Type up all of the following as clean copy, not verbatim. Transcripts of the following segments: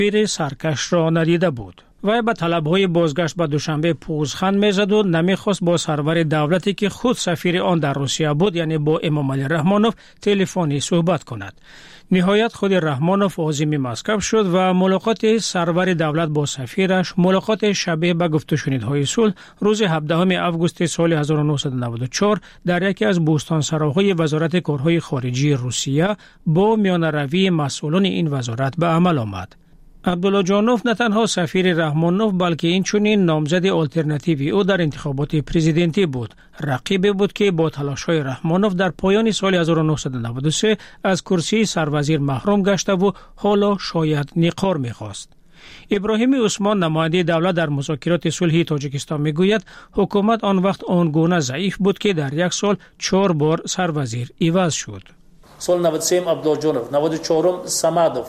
سفیر سرکش را ندیده بود. وی به طلب‌های بازگشت به دوشنبه پوزخند می‌زد و نمی‌خواست با سرور دولتی که خود سفیر آن در روسیه بود یعنی با امام علی رحمانوف تلفنی صحبت کند. نهایت خود رحمانوف عازم مسکو شد و ملاقات سرور دولت با سفیرش ملاقات شبیه به گفت و شنیدهای صلح روز 17 آگوست سال 1994 در یکی از بوستانسراهای وزارت کارهای خارجی روسیه با میانه‌روی مسئولان این وزارت به عمل آمد. عبدالله جانوف نه تنها سفیر رحمانوف بلکه اینچنین نامزد آلترناتیوی او در انتخابات پرزیدنتی بود. رقیبی بود که با تلاش‌های رحمانوف در پایان سال 1993 از کرسی سروزیر محروم گشته و حالا شاید نقار می‌خواست. ابراهیم عثمان نماینده دولت در مذاکرات صلحی تاجیکستان میگوید حکومت آن وقت آنگونه ضعیف بود که در یک سال 4 بار سروزیر عوض شد. سال 97 عبدالجانوف، 94 سمادوف،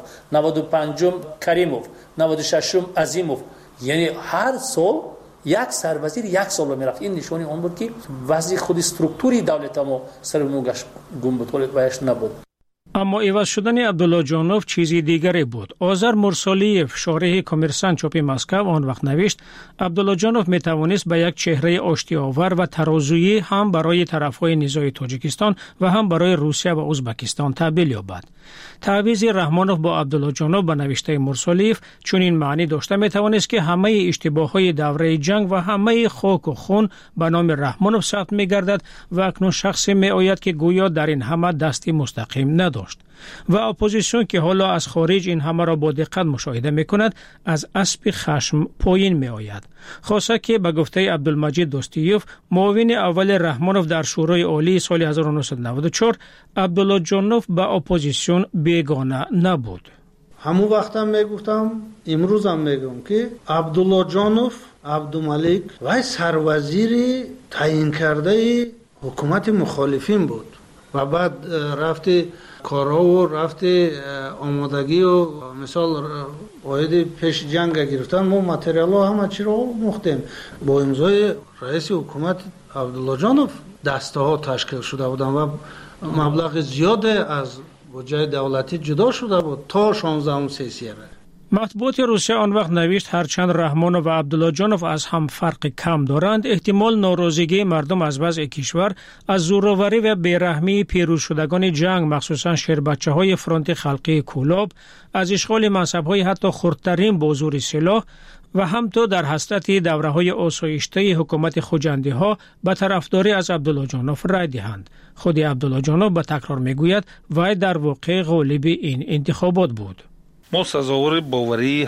95 کریموف، 96 عظیموف. یعنی هر سال یک سروزیر یک سال میرفت. این نشانی اون بود که وضع خود استرکتوری دولت ما سر نوگش گم بود ویش نبود. اما عوض شدن عبدالله جانوف چیزی دیگری بود. آذر مرسالیف شارح کامرسانت چاپ مسکو آن وقت نوشت عبدالله جانوف می توانست به یک چهره آشتی‌آور و ترازویی هم برای طرف‌های نزاع تاجیکستان و هم برای روسیه و ازبکستان تبدیل یابد. تعویض رحمانوف با عبدالله جانوف به نوشته مرسالیف چون این معنی داشته می توانست که همه اشتباهات دوره جنگ و همه خاک و خون به نام رحمانوف ثبت می گردد و اکنون شخصی می آید که گویا در این همه دستی مستقیم نداشت. و اپوزیسیون که حالا از خارج این همه را با دقت مشاهده می کند از اسب خشم پایین می آید. خاصه که به گفته عبدالمجید دوستیوف معاون اول رحمانوف در شورای عالی سال 1994 عبدالله جانوف به اپوزیسیون بیگانه نبود. همون وقت هم میگفتم امروز هم میگم که عبدالله جانوف عبدالملک و سروزیر تعیین کرده حکومت مخالفین بود و بعد رفته کارها و رفته آمادگی و مثال واحد پیش جنگ گرفتن ما متریال ها همه چی را مختیم با امضای رئیس حکومت عبدالله جانوف دسته ها تشکیل شده بودن و مبلغ زیاد از بودجه دولتی جدا شده بود تا 16 سیسیه. مطبوعات روسیه آن وقت نوشت هرچند رحمانوف و عبدالله جانوف از هم فرق کم دارند احتمال ناراضگی مردم از وضع کشور از زورآوری و بیرحمی پیروز شدگان جنگ مخصوصا شیربچه‌های فرانت خلقی کولاب از اشغال منصب‌های حتی خردترین با زور سلاح و همتا در حسرت دوره‌های آسایشته حکومت خوجندی‌ها به طرفداری از عبدالله جانوف رای دهند. خود عبدالله جانوف به تکرار میگوید وی در واقع غالب این انتخابات بود. ما سزاوار باوری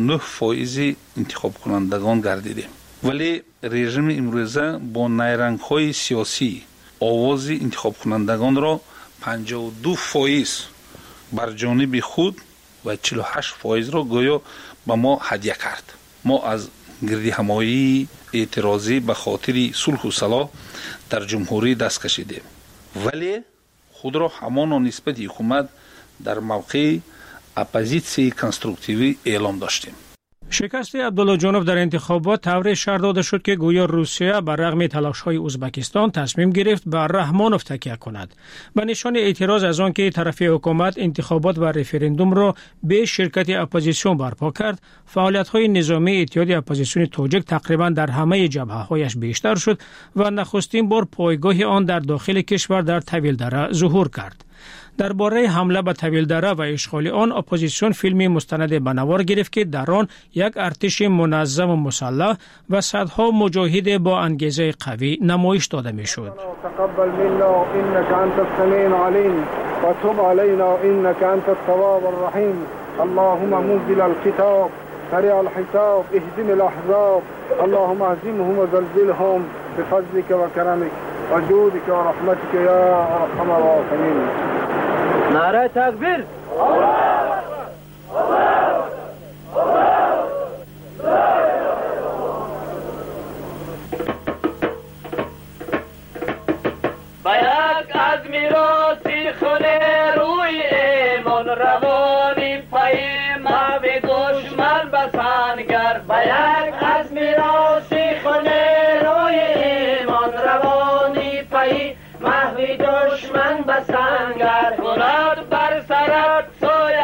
79% انتخاب کنندگان گردیدیم ولی رژیم امروزه با نیرنگ‌های سیاسی آواز انتخاب کنندگان را 52% بر جانب خود و 48% را گویا به ما هدیه کرد. ما از گردی همایی اعتراضی به خاطر صلح و صلاح در جمهوری دست کشیدیم ولی خود را همان نسبت حکومت در موقع اپوزیسیون کنستروکتیوی اعلام داشتیم. شکست عبدالله جانوف در انتخابات طوری شرح داده شد که گویا روسیه بر رغم تلاش‌های ازبکستان تصمیم گرفت بر رحمانوف تکیه کند. به نشان اعتراض از آن که طرف حکومت انتخابات و رفراندوم را به شرکت اپوزیسیون برپا کرد، فعالیت‌های نظامی اتحاد اپوزیسیون تاجیک تقریبا در همه جبهه‌هایش بیشتر شد و نخستین بار پایگاه آن در داخل کشور در طویلدره ظهور کرد. درباره حمله به طویلدره و اشغال آن اپوزیسیون فیلمی مستند به نوار گرفت که در آن یک ارتش منظم و مسلح و صدها مجاهد با انگیزه قوی نمایش داده میشد. تقبل منا انك انت السميع العليم وتب علينا انك انت التواب الرحيم اللهم منزل الكتاب سريع الحساب اهزم الاحزاب اللهم اهزمهم وزلزلهم بفضلك وكرمك وجودك ورحمتك يا ارحم الراحمين. نعره تکبیر. باید از میراثی خونه روی ایمان روانی پای ما به دشمن بسنگر باید از میراثی خونه روی ایمان روانی پای ما به دشمن بسنگر کناد بر سرت سوی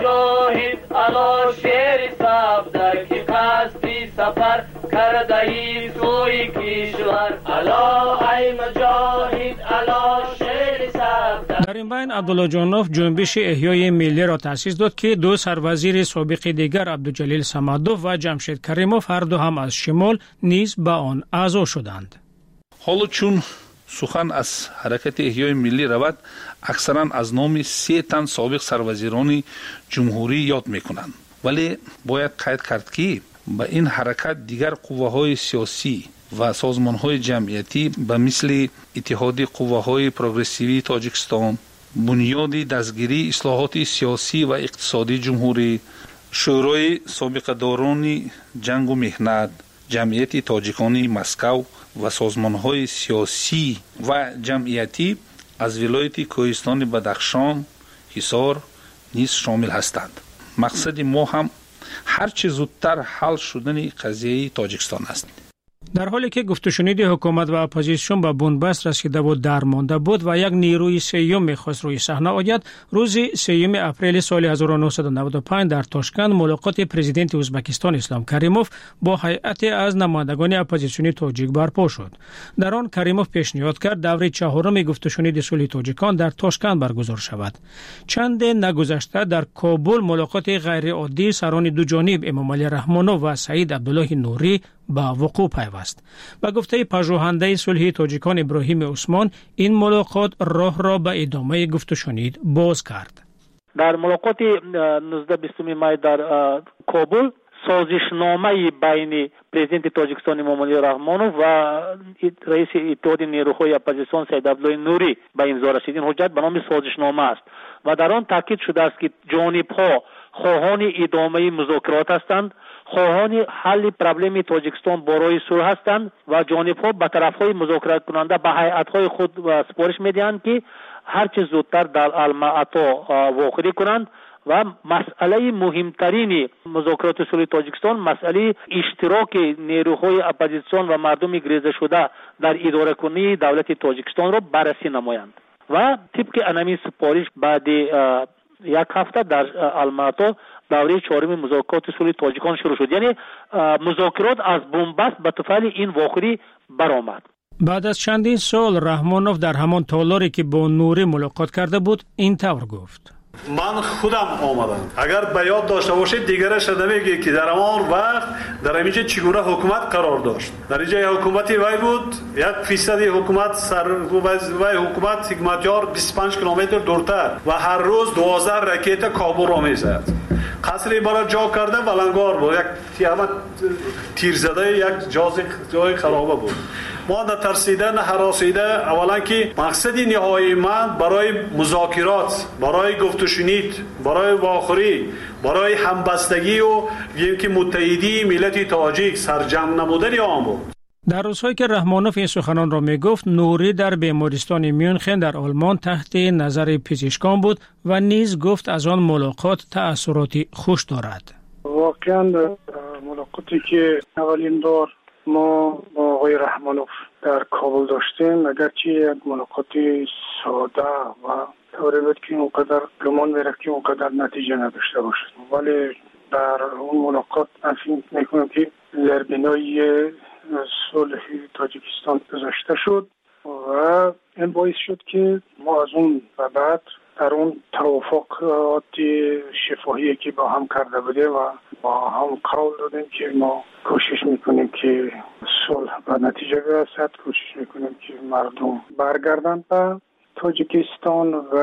مجاهد علا شیر صفدر که قصدی سفر کرده ای سوی کشور علا ای مجاهد علا شیر صفدر. در این بین عبدالله جانوف جنبش احیای ملی را تأسیس داد که دو سروزیر سابق دیگر عبدالجلیل صمدوف و جمشید کریموف هر دو هم از شمال نیز به آن اعضا شدند. حالا چون سخن از حرکت احیای ملی رود، اکثرا از نام 3 تن سابق سروزیران جمهوری یاد میکنند، ولی باید قید کرد که به این حرکت دیگر قوه‌های سیاسی و سازمان‌های جمعیتی به مثل اتحاد قوه‌های پروگرسیوی تاجیکستان، بنیاد دستگیری اصلاحات سیاسی و اقتصادی جمهوری، شورای سابقه‌داران جنگ و مهنت، جمعیت تاجیکانی مسکو و سازمان‌های سیاسی و جمعیتی از ولایت کوهستان بدخشان، حصار نیز شامل هستند. مقصد ما هم هرچه زودتر حل شدن قضیه تاجیکستان است. در حالی که گفت و شنید حکومت و اپوزیسیون به بنبست رسیده بود درمانده بود و یک نیروی سیوم می‌خواست روی صحنه آید، روز 3 اپریل سال 1995 در تاشکند ملاقات پرزیدنت ازبکستان اسلام کریموف با هیئت از نمایندگان اپوزیسیونی تاجیک برپا شد. در آن کریموف پیشنهاد کرد دوره 4 گفت و شنید صلح تاجیکان در تاشکند برگزار شود. چند نگذشته در کابل ملاقات غیر عادی سران دو جانب امامعلی رحمانوف و سعید عبدالله نوری با وقوع پیوست. به گفته پژوهنده صلح تاجیکان ابراهیم عثمان، این ملاقات راه را به ادامه گفت و شنید باز کرد. در ملاقات 19-20 می در کابل سازشنامه بین پرزیدنت تاجیکستان امامعلی رحمانوف و رئیس اتحاد نیروهای اپوزیسیون سعید عبدالله نوری به امضا رسید. این حجت به نام سازشنامه است و در آن تاکید شده است که جانب‌ها خواهان ادامه مذاکرات هستند، خواهان حل پرابلم تاجیکستان برای صلح هستند و جانب‌ها به طرف‌های مذاکرات کننده به هیئت‌های خود سپارش می‌دهند که هرچه زودتر در المعطا واقع کنند و مسئله مهمترین مذاکرات صلح تاجیکستان مسئله اشتراک نیروهای اپوزیسیون و مردم گریزه شده در اداره کنی دولت تاجیکستان را بررسی نمایند و طبق انمی سپارش بعد 1 هفته در المعطا دوره 4 مذاکرات صلح تاجیکان شروع شد. یعنی مذاکرات از بنبست به طفل این واقعی برآمد. بعد از چندین سال رحمانوف در همان تالاری که با نوری ملاقات کرده بود این طور گفت: من خودم آمدم. اگر به یاد داشته باشید دیگرش نمیگه که در همان وقت در اینجا چگونه حکومت قرار داشت. در اینجا حکومت وی بود 1% حکومت وی حکومت حکمتیار 25 کیلومتر دورتر و هر روز 12 راکت کابل را میزد. قصری برای جا کرده بلنگار بود، یک تیر زده یک جای خرابه بود. ما نترسیده نه هراسیده، اولا که مقصد نهایی من برای مذاکرات، برای گفت و شنید، برای واخوری، برای همبستگی و اینکه متحدی ملت تاجیک سرجم نمودن آن بود. در روزهایی که رحمانوف این سخنان را میگفت، نوری در بیمارستان میونخن در آلمان تحت نظر پزشکان بود و نیز گفت از آن ملاقات تأثیراتی خوش دارد. واقعا ملاقاتی که اولین دور ما با آقای رحمانوف در کابل داشتیم، اگرچه یک ملاقات ساده و طوری بود که اونقدر گمان میرفت که اونقدر نتیجه نداشته باشد، ولی در اون ملاقات فکر میکنم که زربینای صلح تاجیکستان گذاشته شد و این باعث شد که ما از اون و بعد در اون توافقات شفاهی که با هم کرده بودیم و با هم قول دادیم که ما کوشش میکنیم که صلح و نتیجه برسد، کوشش میکنیم که مردم برگردن به تاجیکستان و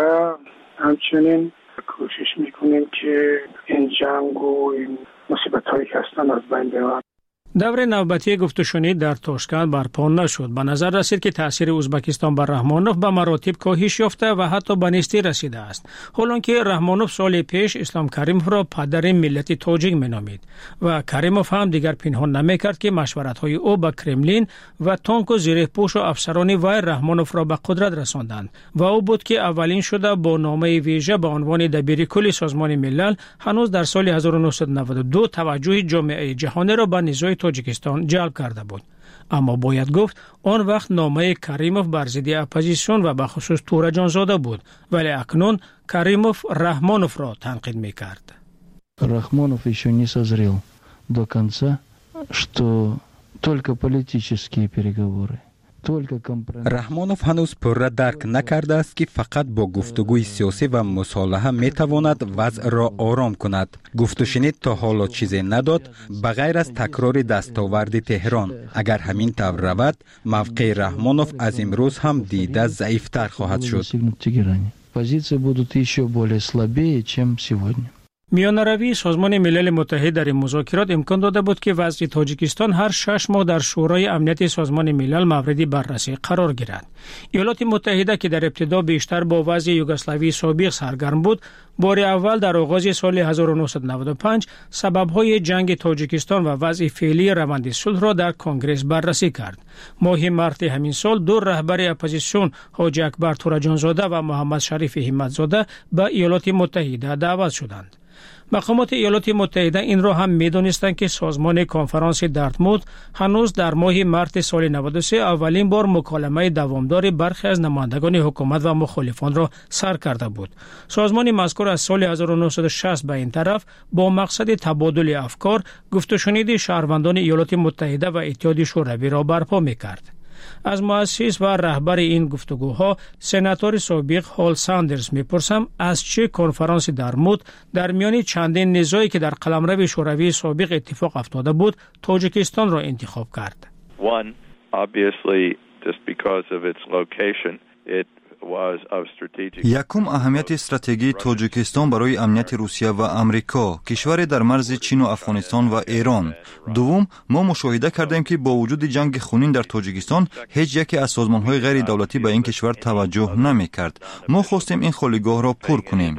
همچنین کوشش میکنیم که این جنگ و این مصیبت هایی که هستن از بین ببرد. دور نوبتی گفت و شنید در تاشکند برپا نشد. به نظر رسید که تاثیر ازبکستان بر رحمانوف به مراتب کاهش یافته و حتی به نیستی رسیده است. حالانکه رحمانوف سال پیش اسلام کریموف را پدر ملت تاجیک مینامید و کریموف هم دیگر پنهان نمیکرد که مشورت‌های او با کرملین و تانک و زیرپوش و افسران وی رحمانوف را به قدرت رساندند و او بود که اولین شده با نامه ویژه به عنوان دبیر کل سازمان ملل هنوز در سال 1992 توجه جامعه جهانی را به نزاع تاجیکستان جلب کرده بود. اما باید گفت آن وقت نامه کریموف بر ضد اپوزیسیون و به خصوص تورجانزاده بود، ولی اکنون کریموف رحمانوف را تنقید میکرد. Рахмонов еще не созрел до конца, что только политические переговоры. رحمانوف هنوز پرره درک نکرده است که فقط با گفتگوی سیاسی و مصالحه میتواند وضع را آرام کند. گفت و شنید تا حالا چیزی نداد بغیر از تکرار دستاورد تهران. اگر همین طور رود موقع رحمانوف از امروز هم دیده ضعیفتر خواهد شد. Позиции будут еще более слабее, чем сегодня. میانروی سازمان ملل متحد در این مذاکرات امکان داده بود که وضع تاجیکستان هر 6 ماه در شورای امنیت سازمان ملل مورد بررسی قرار گیرد. ایالات متحده که در ابتدا بیشتر با وضع یوگسلاوی سابق سرگرم بود، بار اول در آغاز سال 1995 سبب‌های جنگ تاجیکستان و وضع فعلی روند صلح را در کنگره بررسی کرد. ماه مارس همین سال دو رهبر اپوزیسیون حاجی اکبر تورجانزاده و محمد شریف همتزاده به ایالات متحده دعوت شدند. مقامات ایالات متحده این را هم می‌دانستند که سازمان کنفرانس دارتموت هنوز در ماه مارس سال 93 اولین بار مکالمه دوامدار برخی از نمایندگان حکومت و مخالفان را سر کرده بود. سازمان مذکور از سال 1960 به این طرف با مقصد تبادل افکار گفت و شنید شهروندان ایالات متحده و اتحاد شوروی را برپا می‌کرد. از مؤسس و رهبر این گفتگوها سناتور سابق هال ساندرز میپرسم از چه کنفرانس دارتموت در میان چندین نزاعی که در قلمرو شوروی سابق اتفاق افتاده بود تاجیکستان را انتخاب کرد. One, obviously, just because of its location, it was of strategic. یکم اهمیت استراتژی تاجیکستان برای امنیت روسیه و آمریکا، کشور در مرز چین و افغانستان و ایران. دوم، ما مشاهده کردیم که با وجود جنگ خونین در تاجیکستان هیچ یکی از سازمان‌های غیر دولتی به این کشور توجه نمی‌کرد. ما خواستیم این خالیگاه را پر کنیم.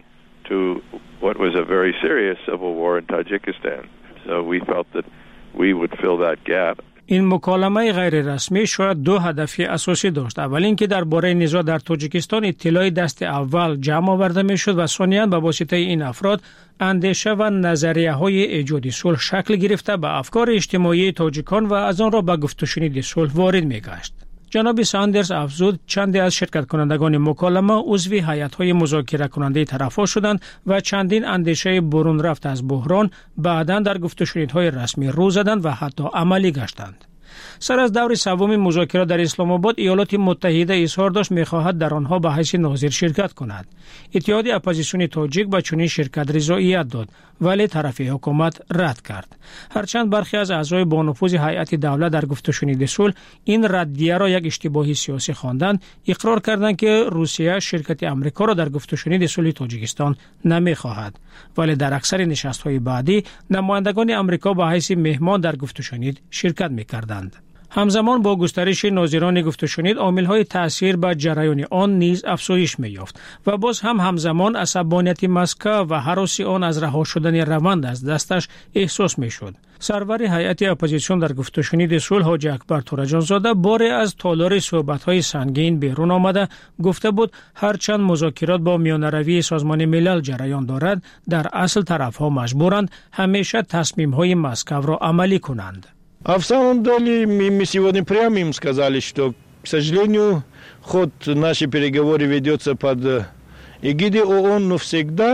این مکالمه غیر رسمی شاید دو هدف اساسی داشت. اول اینکه درباره نزاع در تاجیکستان اطلاع دست اول جمع آورده میشد و ثانیاً به واسطه این افراد اندیشه و نظریه‌های ایجاد صلح شکل گرفته به افکار اجتماعی تاجیکان و از آن را به گفت و شنید صلح وارد می‌گشت. جناب ساندرز افزود چندی از شرکت کنندگان مکالمه عضو هیئت‌های مذاکره کننده طرف‌ها شدند و چندین اندیشه برون رفت از بحران بعداً در گفت و شنیدهای رسمی رو زدند و حتی عملی گشتند. سر از دور سوم مذاکرات در اسلام آباد ایالات متحده اظهار داشت می‌خواهد در آنها به حیث ناظر شرکت کند. اتحاد اپوزیسیون تاجیک به چنین شرکت رضایت داد ولی طرف حکومت رد کرد. هرچند برخی از اعضای با نفوذ هیئت دولت در گفت و شنید صلح این ردیه را یک اشتباه سیاسی خواندند، اقرار کردند که روسیه شرکت آمریکا را در گفت و شنید صلح تاجیکستان نمی‌خواهد، ولی در اکثر نشست‌های بعدی نمایندگان آمریکا به حیث مهمان در گفت و شنید شرکت می‌کردند. همزمان با گسترش ناظران گفت و شنید عامل‌های تأثیر بر جریان آن نیز افزایش می‌یافت و باز هم همزمان عصبانیت مسکو و هراس آن از رها شدن روند از دستش احساس می‌شد. سرور هیئت اپوزیسیون در گفت و شنید صلح حاجی اکبر تورجانزاده باره از تالار صحبت‌های سنگین بیرون آمده گفته بود هرچند مذاکرات با میانروی سازمان ملل جریان دارد در اصل طرف‌ها مجبورند همیشه تصمیم‌های مسکو را عملی کنند. А в самом деле мы сегодня прямо им сказали, что, к сожалению, ход нашей переговоры ведется под эгидой ООН, но всегда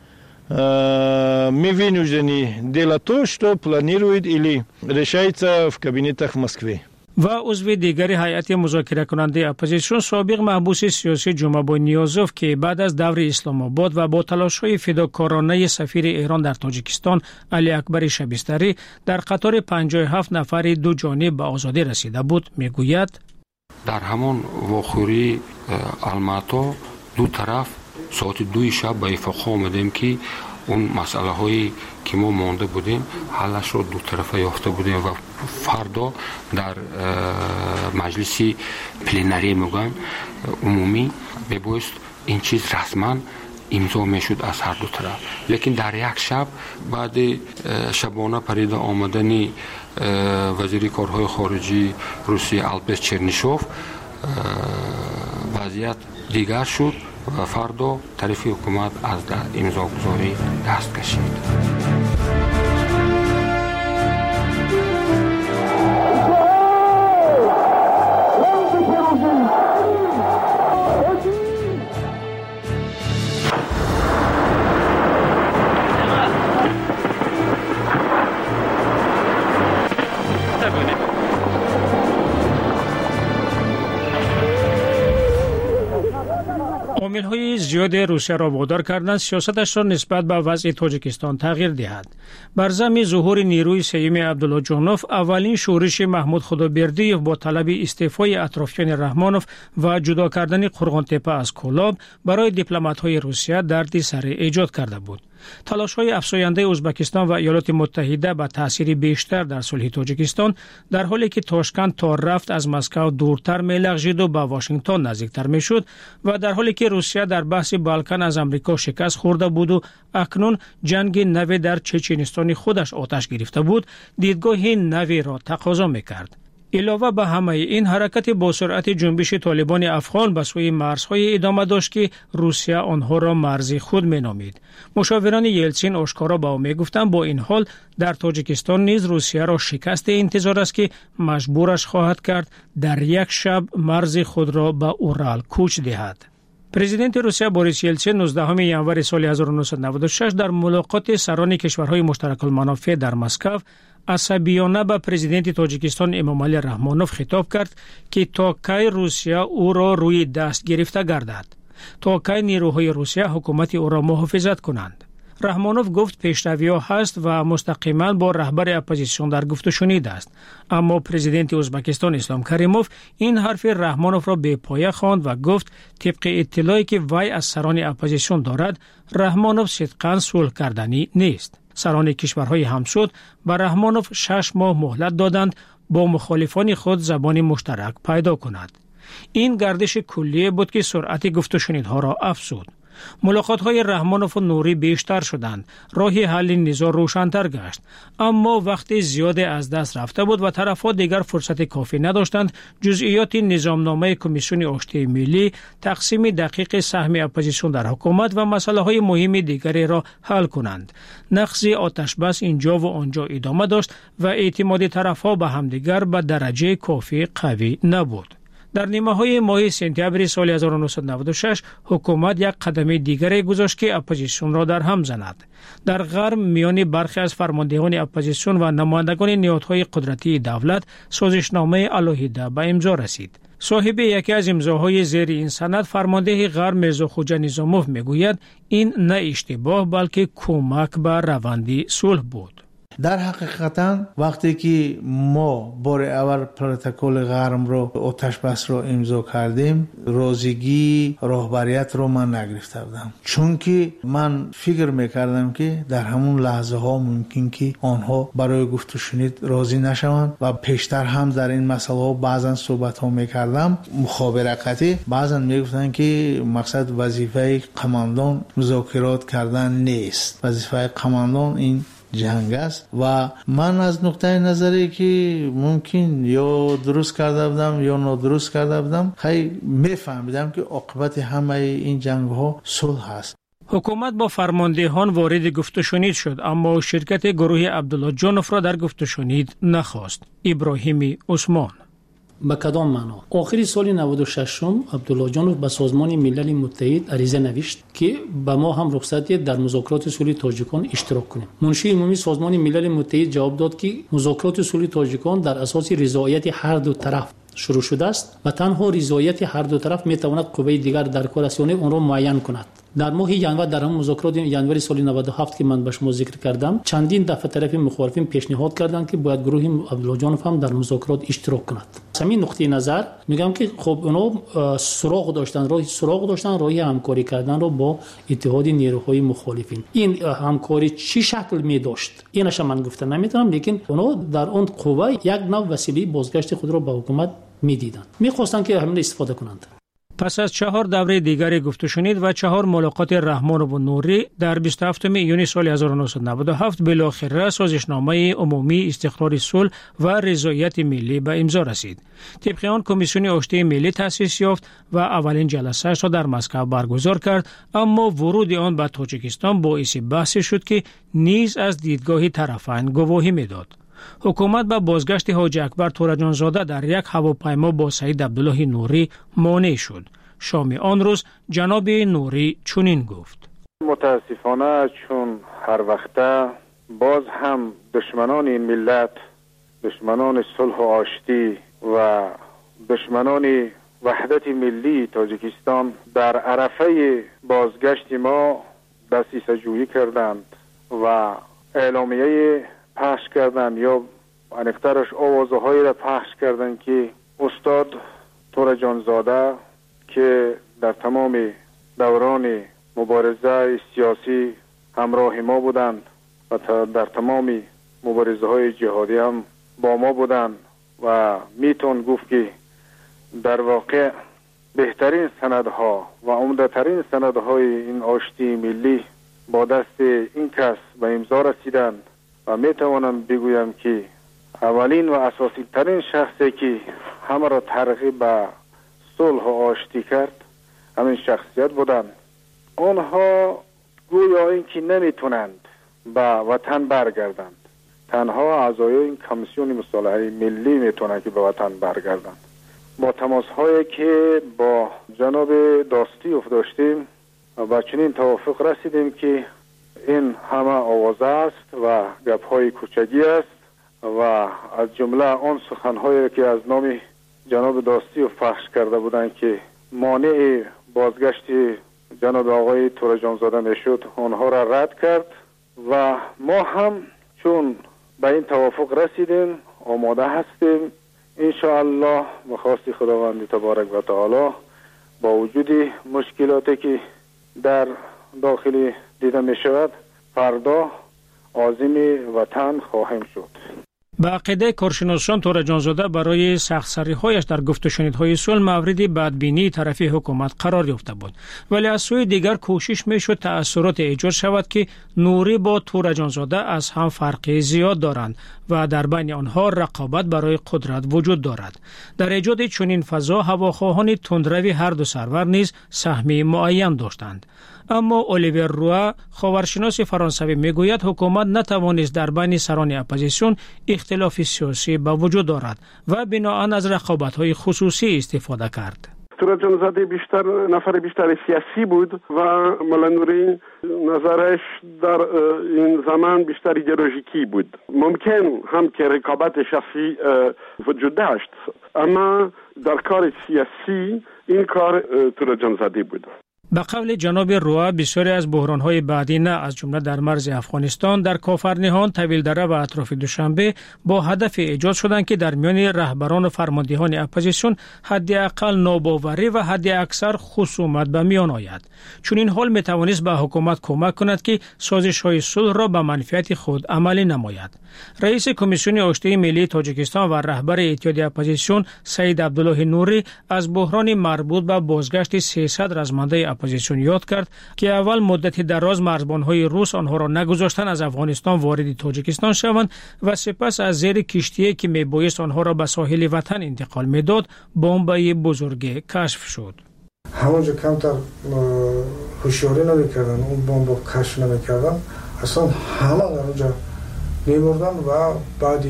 мы вынуждены делать то, что планирует или решается в кабинетах в Москве. و عضو دیگری هیئت مذاکره کننده اپوزیسیون سابق محبوس سیاسی جمعه نیازوف که بعد از دور اسلام آباد و با تلاش‌های فداکارانه سفیر ایران در تاجیکستان علی اکبر شبستری در قطار 57 نفر دو جانب به آزادی رسیده بود میگوید در همان واخوری الماتا دو طرف ساعت 2 شب به اتفاق آمدیم که اون مسئله هایی که ما مانده بودیم حلش رو دو طرفه یافته بودیم و فردا در مجلسی پلنری میگن عمومی ببایست این چیز رسما امضا میشد از هر دو طرف. لیکن در یک شب بعد شبانه پرید آمدن وزیر کارهای خارجی روسیه البرت چرنیشوف وضعیت دیگر شد و فردا طرف حکومت از امضاگذاری دست کشید. زیاد روسیه را وادار کردند سیاستش را نسبت به وضع تاجیکستان تغییر دهد. بر ضمن ظهور نیروی سیوم عبدالله جانوف، اولین شورش محمود خدابردیوف با طلب استعفای اطرافیان رحمانوف و جدا کردن قرغان‌تپه از کولاب برای دیپلمات‌های روسیه دردی سر ایجاد کرده بود. تلاش‌های افزاینده ازبکستان و ایالات متحده به تأثیر بیشتر در صلح تاجیکستان، در حالی که تاشکند تا رفت از مسکو دورتر می‌لغزید و به واشنگتن نزدیکتر می‌شد و در حالی که روسیه در بحث بالکان از آمریکا شکست خورده بود و اکنون جنگ نوی در چچنستان خودش آتش گرفته بود، دیدگاه نوی را تقاضا می‌کرد. علاوه به همه این، حرکت با سرعت جنبش طالبان افغان به سوی مرزهای ادامه داشت که روسیه آنها را مرز خود مینامید. مشاوران یلتسین آشکارا به او میگفتند با این حال در تاجیکستان نیز روسیه را شکست انتظار است که مجبورش خواهد کرد در یک شب مرز خود را به اورال کوچ دهد. پرزیدنت روسیه بوریس یلتسین 19 ژانویه سال 1996 در ملاقات سران کشورهای مشترک المنافع در مسکو عصبیانه به پرزیدنت تاجیکستان امامعلی رحمانوف خطاب کرد که تا کی روسیه او را روی دست گرفته گردد، تا کی نیروهای روسیه حکومت او را محافظت کنند. رحمانوف گفت پیشروی‌ها هست و مستقیما با رهبر اپوزیسیون در گفت و شنید است، اما پرزیدنت ازبکستان اسلام کریموف این حرف رحمانوف را بی پایه خواند و گفت طبق اطلاعی که وی از سران اپوزیسیون دارد، رحمانوف صدقاً صلح کردنی نیست. سران کشورهای همسود به رحمانوف 6 ماه مهلت دادند با مخالفان خود زبان مشترک پیدا کند. این گردش کلیه بود که سرعت گفت و شنیدها را افزود. ملاقات‌های رحمانوف و نوری بیشتر شدند، راه حل نزاع روشن‌تر گشت، اما وقتی زیاد از دست رفته بود و طرف‌ها دیگر فرصت کافی نداشتند جزئیات نظامنامه کمیسیون آشتی ملی، تقسیم دقیق سهم اپوزیسیون در حکومت و مسائل مهم دیگری را حل کنند. نقض آتشبس اینجا و آنجا ادامه داشت و اعتماد طرف‌ها به همدیگر به درجه کافی قوی نبود. در نیمه‌های ماه سپتامبر سال 1996 حکومت یک قدم دیگری گذاشت که اپوزیسیون را در هم زند. در غرب میان برخی از فرماندهان اپوزیسیون و نمایندگان نهادهای قدرتی دولت سازشنامه علیحده به امضا رسید. صاحب یکی از امضاهای زیر این سند فرمانده غرب میرزا خوجا نظاموف میگوید این نه اشتباه بلکه کمک به روند صلح بود. در حقیقتا وقتی که ما بار اول پروتکل غرم رو آتش بس رو امضا کردیم، روزگی راهبریت رو من نگرفته بودم، چون که من فکر میکردم که در همون لحظه ها ممکن که آنها برای گفت و شنید راضی نشوند و پیشتر هم در این مسئله ها بعضا صحبت ها میکردم مخابراتی، بعضا میگفتن که مقصد وظیفه قماندان مذاکرات کردن نیست، وظیفه قماندان این جنگ است و من از نقطه نظری که ممکن یا درست کرده بودم یا نادرست کرده بودم خیلی میفهمیدم که عاقبت همه این جنگ ها صلح است. حکومت با فرماندهان وارد گفت و شنید شد، اما شرکت گروه عبدالله جانوف را در گفت و شنید نخواست. ابراهیم عثمان: به کدام معنا؟ آخر سال 96 عبدالله جانوف به سازمان ملل متحد عریضه نوشت که به ما هم رخصت در مذاکرات صلح تاجیکان اشتراک کنیم. منشی عمومی سازمان ملل متحد جواب داد که مذاکرات صلح تاجیکان در اساس رضایت هر دو طرف شروع شده است و تنها رضایت هر دو طرف می تواند قوه دیگر در کار رسانی آن را معین کند. در ماه ژانویه در هم مذاکرات ژانویه سال 97 که من به شما ذکر کردم، چندین دفعه طرف مخالفین پیشنهاد کردند که باید گروه عبدالله جانوف هم در مذاکرات اشتراک کند. همین نقطه نظر میگم که خب اونا سراغ داشتن راهی همکاری کردن رو با اتحاد نیروهای مخالفین. این همکاری چی شکل می داشت اینش من گفتن نمیتونم، لیکن اونا در اون قوه یک نوع وسیله بازگشت خود را به حکومت میدیدند، میخواستند که همین استفاده کنند. پس از 4 دوره دیگری گفت و شنید و 4 ملاقات رحمانوف و نوری در 27 ایونی سال 1997 بالاخره سازشنامه عمومی استقرار صلح و رضایت ملی به امضا رسید. طبق آن کمیسیون آشتی ملی تأسیس یافت و اولین جلسه‌اش را در مسکو برگزار کرد، اما ورود آن به تاجیکستان باعث بحث شد که نیز از دیدگاه طرفین گواهی میداد. حکومت به بازگشت حاجی اکبر تورجان زاده در یک هواپیما با سید عبدالله نوری مانع شد. شام آن روز جناب نوری چنین گفت: متاسفانه چون هر وقته باز هم دشمنان این ملت، دشمنان صلح و آشتی و دشمنان وحدت ملی تاجیکستان در عرفه بازگشت ما دستیسه جویی کردند و اعلامیه پخش کردند یا انکترش آوازهایی را پخش کردند که استاد تورا جانزاده که در تمام دوران مبارزه سیاسی همراه ما بودند و در تمام مبارزه های جهادی هم با ما بودند و میتون گفت که در واقع بهترین سندها و عمده‌ترین سندهای این آشتی ملی با دست این کس به امضا رسیدند و میتوانم بگویم که اولین و اساسی ترین شخصی که همه را ترغیب به صلح و آشتی کرد همین شخصیت بودند. آنها گویا اینکه نمیتونند به وطن برگردند، تنها اعضای این کمیسیون مصالحه ملی میتونند که به وطن برگردند. با تماس هایی که با جناب داستیوف داشتیم و چنین توافق رسیدیم که این همه آوازه است و گپ های کوچگی است و از جمله آن سخن هایی که از نام جناب داستیوف پخش کرده بودند که مانع بازگشت جناب آقای تورا جانزاده میشد آنها را رد کرد و ما هم چون به این توافق رسیدیم آماده هستیم انشاءالله به خواست خداوند تبارک و تعالی با وجود مشکلاتی که در داخل دیده می شود فردا عازم وطن خواهیم شد. به عقیده کارشناسان تورا جانزاده برای سخت‌سری‌هایش در گفت و شنیدهای صلح مورد بدبینی طرفی حکومت قرار یافته بود، ولی از سوی دیگر کوشش میشد تأثیرات ایجاد شود که نوری با تورا جانزاده از هم فرقی زیاد دارند و در بین آنها رقابت برای قدرت وجود دارد. در ایجاد چنین فضا هواخواهان تندروی هر دو سرور نیز سهمی معین داشتند. اما الیور روا خاورشناس فرانسوی میگوید حکومت نتوانست در بین سران اپوزیسیون اختلاف سیاسی به وجود دارد و بناهن از رقابت‌های خصوصی استفاده کرد. تورا جانزاده نفر بیشتر سیاسی بود و مولا نوری نظرش در این زمان بیشتر ایدئولوژیکی بود. ممکن هم که رقابت شخصی وجود داشت اما در کار سیاسی این کار تورا جانزاده بود. به قول جناب روا بسیاری از بحران‌های بعدی نه از جمله در مرز افغانستان، در کافرنهان، طویل‌دره و اطراف دوشنبه با هدف ایجاد شدند که در میان رهبران و فرماندهان اپوزیسیون حداقل ناباوری و حداکثر خصومت به میان آید. چون این حال میتوانست به حکومت کمک کند که سازش‌های صلح را به منفعت خود عملی نماید. رئیس کمیسیون آشتی ملی تاجیکستان و رهبر اتحاد اپوزیسیون سید عبدالله نوری از بحران مربوط به بازگشت 300 رزمنده اپوزیسیون یاد کرد که اول مدت دراز مرزبان‌های روس آنها را نگذاشتند از افغانستان وارد تاجیکستان شوند و سپس از زیر کشتی که میبایست آنها را به ساحل وطن انتقال میداد بمب بزرگ کشف شد. همونجا کمتر هوشیاری نمیکردن، اون بمب کشف نمیکردن، اصلا همه در اونجا میبردن و بعد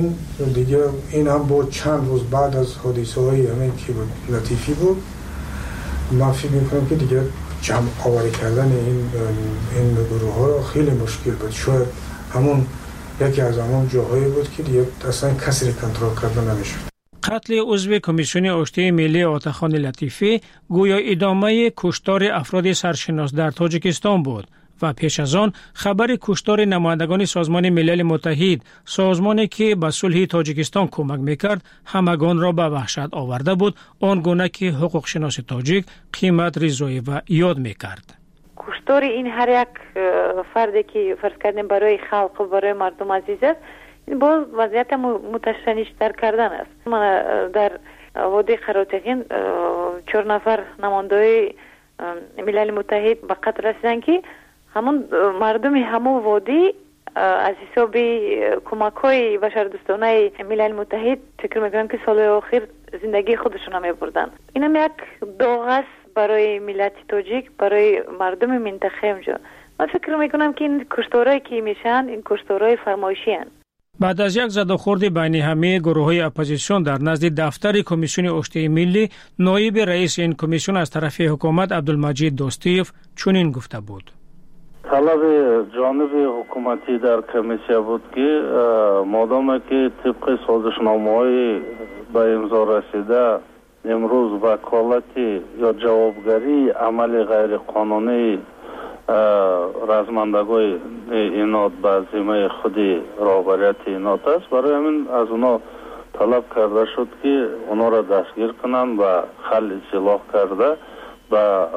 این هم بود چند روز بعد از حادثه های همین که لطیفی بود. من فکر میکنم که دیگه جمع آوری کردن این گروه ها خیلی مشکل بود. شاید همون یکی از همون جاهایی بود که دیگه اصلا کسی کنترل کردن نمیشد. قتل عضو کمیسیون آشتی ملی آتاخان لطیفی گویا ادامه کشتار افراد سرشناس در تاجیکستان بود و پیش از آن خبر کشتار نمایندگان سازمان ملل متحد، سازمانی که به صلح تاجیکستان کمک میکرد، همگان را به وحشت آورده بود، آنگونه که حقوق شناس تاجیک قیمت رضایی و یاد میکرد. کشتار این هر یک فردی که فرض کردیم برای خلق و برای مردم عزیز است، این باز وضعیت متشنج‌تر کردن است. من در وادی قراتگین 4 نفر نماینده ملل متحد به قتل رسیدن که همون مردم همون وادی از حساب کمک‌های بشردوستانه ملل متحد فکر می‌کنم که سال آخر زندگی خودشون هم می‌بردن. اینم یک داغ است برای ملت تاجیک، برای مردم منطقه اونجا. من فکر می‌کنم که این کشتارهایی که میشن این کشتارهای فرمایشی هستند. بعد از یک زدوخورد بین همه گروه‌های اپوزیسیون در نزد دفتر کمیسیون آشتی ملی، نایب رئیس این کمیسیون از طرف حکومت عبدالمجید داستیوف چنین گفته بود: طلب جانب حکومتی در کمیسیون بود که مادام که طبق سازشنامه‌های به امضا رسیده امروز وکالتی یا جوابگری عمل غیر قانونی رزمندگان اینات به ذمه خودی راهبریت اینات است. برای همین از اونا طلب کرده شد که اونا را دستگیر کنند و خل اصلاح کرده به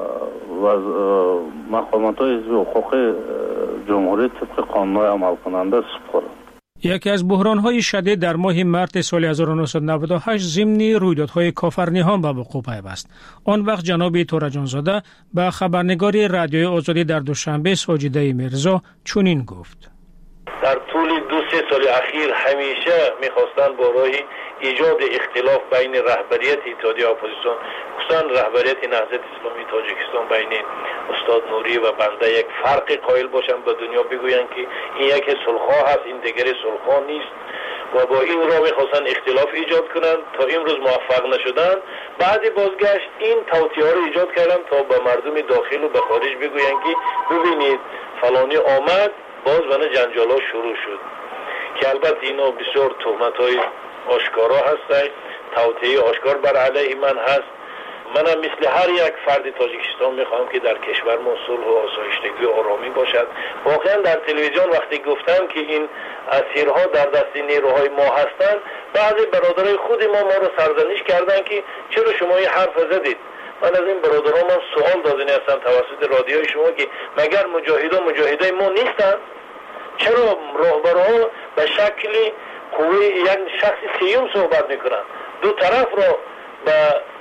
مقامات حزب حقوق جمهوری طبق قانون عمل کننده سپارند. یکی از بحران‌های شدید در ماه مارس سال 1998 ضمن رویدادهای کافرنیان به وقوع پیوست. آن وقت جناب تورجانزاده به خبرنگاری رادیوی آزادی در دوشنبه ساجده میرزا چنین گفت: در طول 2-3 سال اخیر همیشه می‌خواستند با راه ایجاد اختلاف بین رهبریت اتحادیه اپوزیسیون خصوصا رهبریت نهضت اسلامی تاجیکستان بین استاد نوری و بنده یک فرق قائل باشند به دنیا بگویند که این یک صلح‌خواه است، این دیگر صلح‌خواه نیست و با این راه می‌خواستند اختلاف ایجاد کنند. تا امروز موفق نشدند. بعد بازگشت این توطئه‌ها رو ایجاد کردند تا به مردم داخل و به خارج بگویند که ببینید فلانی آمد، باز من جنجال ها شروع شد که البته اینا بسیار تهمت‌های آشکارا هست، توطئه آشکار بر علیه من هست. منم مثل هر یک فرد تاجیکستان میخوام که در کشور ما صلح و آسایشتگی و آرامی باشد. واقعا در تلویزیون وقتی گفتم که این اسیرها در دست نیروهای ما هستند، بعضی برادرای خود ما رو سرزنش کردند که چرا شما این حرف زدید. من از این برادرام سوال دادنی هستم توسط رادیوی شما که مگر مجاهدای ما نیستن؟ چرا راهبرها به شکل قوی یک شخص سیوم صحبت میکنن؟ دو طرف را به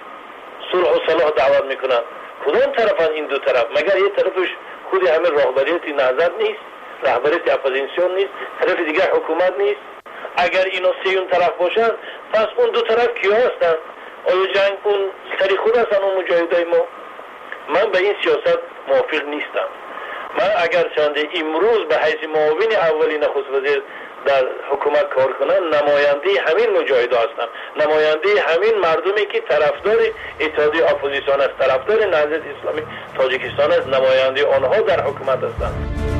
صلح و صلاح دعوت میکنن. کدام طرفن این دو طرف؟ مگر یک طرفش خود همه راهبریت نهضت نیست؟ رهبریت اپوزیسیون نیست؟ طرف دیگر حکومت نیست؟ اگر اینا سیوم طرف باشن پس اون دو طرف کیا هستن؟ آیا جنگ اون سری خود هستن اون مجاهدای ما؟ من به این سیاست موافق نیستم. من اگر چنده امروز به حیث معاون اولی نخست وزیر در حکومت کار کنم، نماینده همین مجاهدا هستم، نماینده همین مردمی که طرفدار اتحادیه اپوزیسیون است، طرفدار نهضت اسلامی تاجیکستان است، نماینده آنها در حکومت هستند.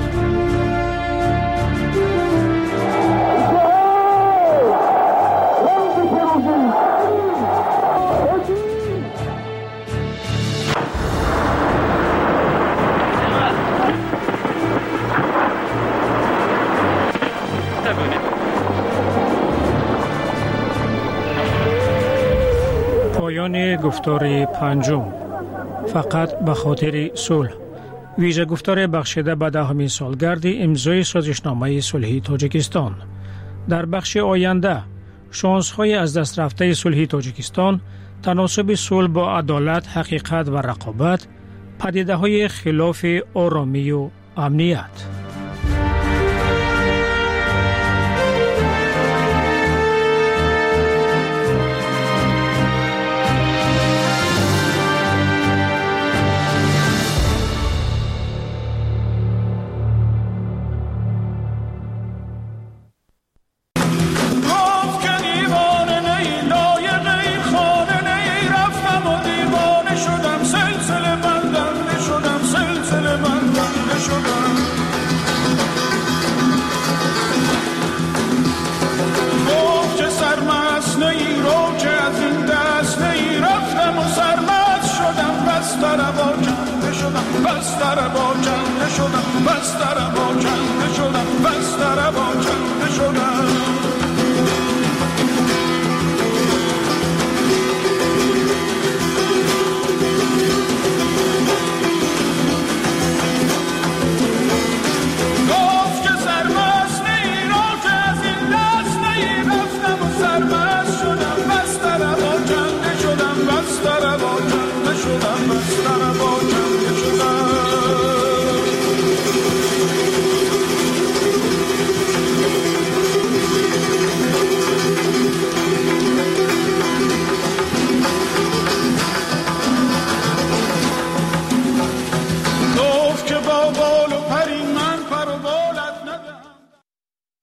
پایان گفتار پنجم، فقط به خاطر صلح، ویژه گفتار بخشیده به 10مین سالگرد امضای سازشنامه صلحی تاجیکستان. در بخش آینده شانس‌های از دست رفته صلحی تاجیکستان، تناسب صلح با عدالت، حقیقت و رقابت، پدیده‌های خلاف آرامی و امنیت. بستر با کنده شدم